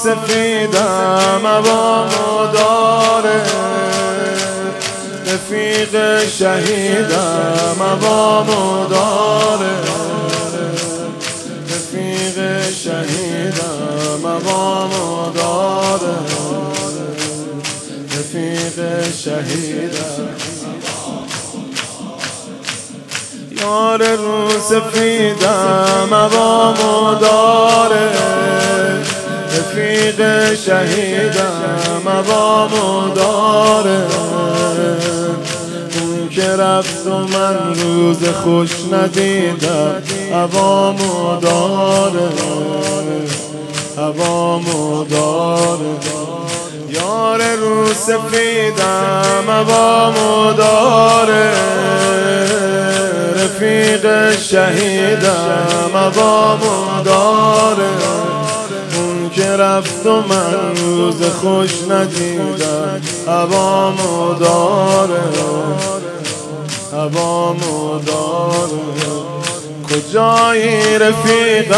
سفیدم عوامو داره، رفیق شهیدم عوامو داره، رفیق شهیدم عوامو داره، رفیق شهیدم. یار رو سفیدم عوامو داره، رفیق شهیدم عوامو داره، اون که رفت و من روز خوش ندیدم عوامو داره، عوامو داره. یار رو سفیدم عوامو داره، رفیق شهیدم عوامو داره، اون که رفت و من روز خوش ندیدم عوامو داره، عوامو داره. کجایی رفیقم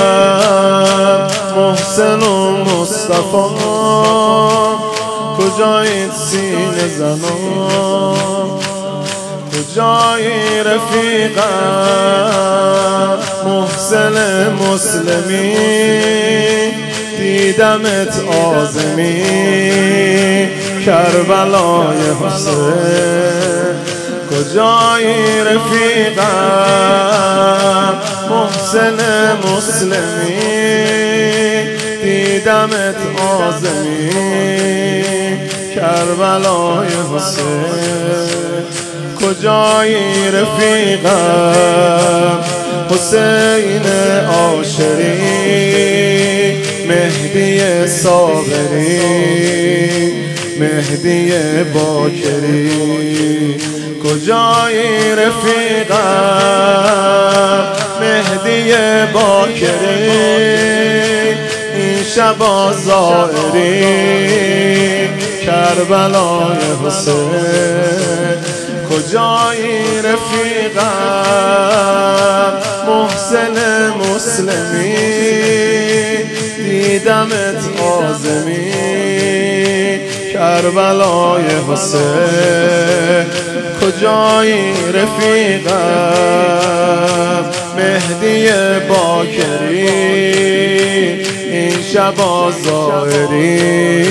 محسن و مصطفی، کجایید سینه زنان، کجایی رفیقم محسن مسلمی، دیدمت آزمی کربلای حسین. کجایی رفیقم محسن مسلمی، دیدمت آزمی کربلای حسین. کجایی رفیقم حسین عاشری، مهدی صابری، مهدی باکری. کجایی رفیقم مهدی باکری، این شبا زائری کربلای حسین. کجایی رفیقم محسن مسلمی، دیدمت آزمی کربلای حسین. کجایی رفیقم مهدی باکری، این شبا زائری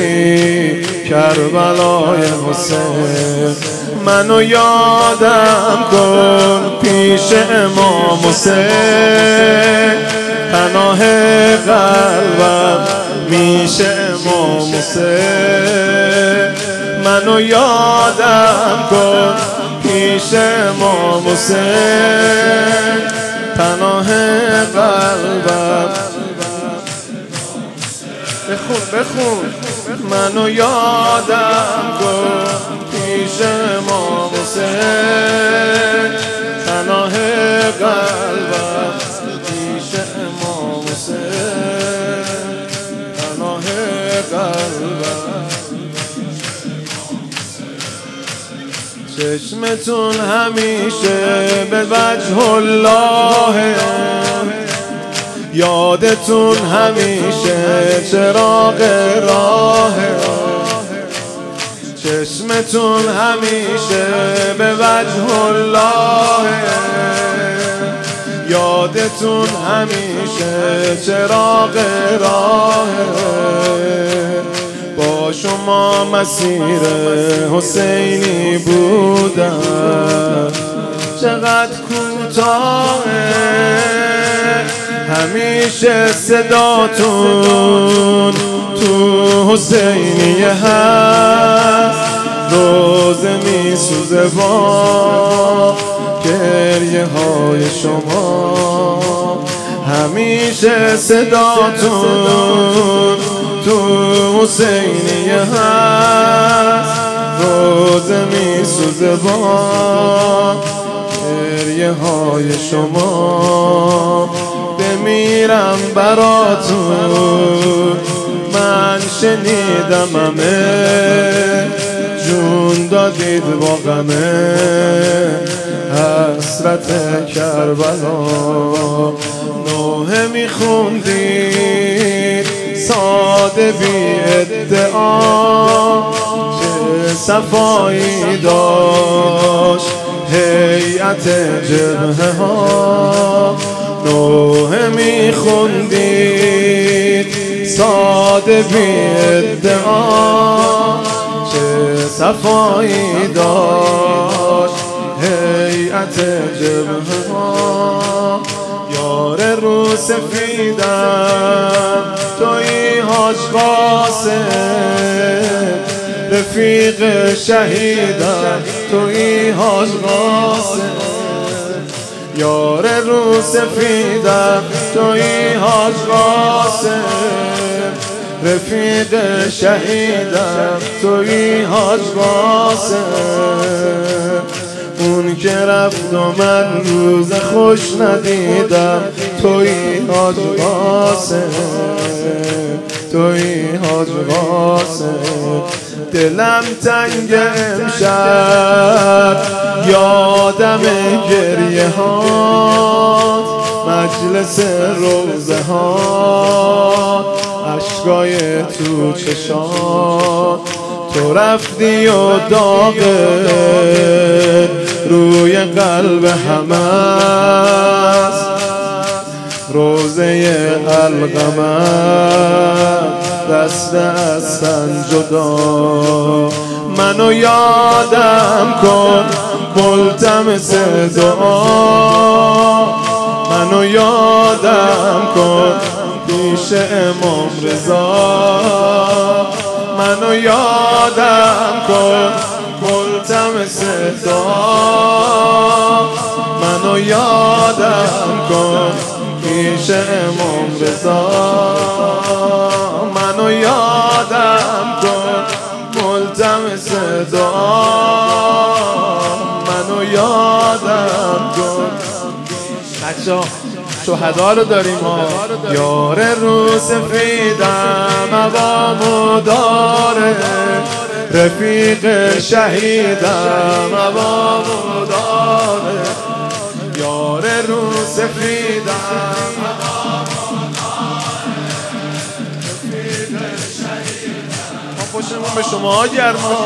کربلای حسین. منو یادم کن پیش امام حسین، پناه قلبم میشه امام حسین. منو یادم کن پیش امام حسین، پناه قلبم. بخون بخون. منو یادم کن پیش امام حسین، پناه قلبم پیش امام حسین، پناه قلبم. چشمتون همیشه به وجه الله، یادتون همیشه چراغ راه. چشمتون همیشه به وجه الله، یادتون همیشه چراغ راه. با شما مسیر حسینی بودم، چقدر کوتاهه همیشه صداتون تو حسینیه هست. روزه می سوزه با گریه های شما، همیشه صداتون تو حسینیه هست. روزه می سوزه با گریه های شما. بمیرم براتون، من شنیدم همه جون دادید با غمه. حسرت کربلا نوحه میخوندید، ساده ساده بی ادعا چه صفایی داشت هیئت جبهه ها نوحه میخوندید ساده بی ادعا چه صفایی داشت هیئت جبهه ها یار رو سفیدم تویی حاج قاسم رفیق شهیدم تویی حاج قاسم یار رو سفیدم تویی حاج قاسم رفیق شهیدم تویی حاج قاسم اون که رفت و من روز خوش ندیدم تویی حاج قاسم تویی حاج قاسم دلم تنگ امشب یادم گریه هات مجلس روزه ها اشکای تو چشات تو رفتی و داغ روی قلب همه است روزه القمر دست از تن جدا منو یادم کن ملتمس دعا منو یادم کن پیش امام رضا منو یادم کن ملتمس دعا منو یادم کن پیش امام رضا منو یادم کن ملتمس دعا منو یادم کن بچه‌ها شهدا رو داریم ها یار رو سفیدم عوامو داره رفیق شهیدم عوامو داره یار رو سفیدم پشتمون به شما گرما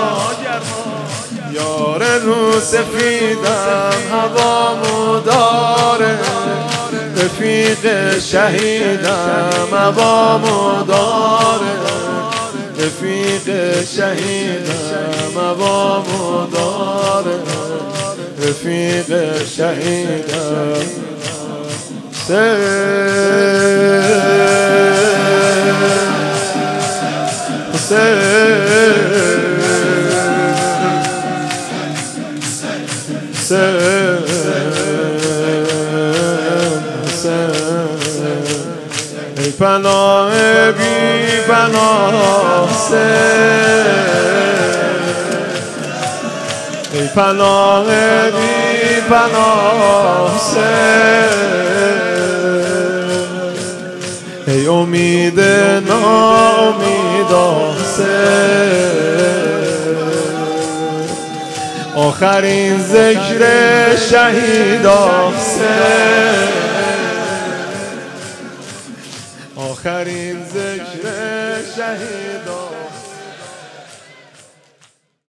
یار رو سفیدم هوامو داره رفیق شهیدم هوامو داره رفیق شهیدم هوامو داره رفیق شهیدم ای پناه بی پناه ای پناه بی پناه ای امید ناامیدا آخرین ذکر شهیدا آخرین ذکر شهیدا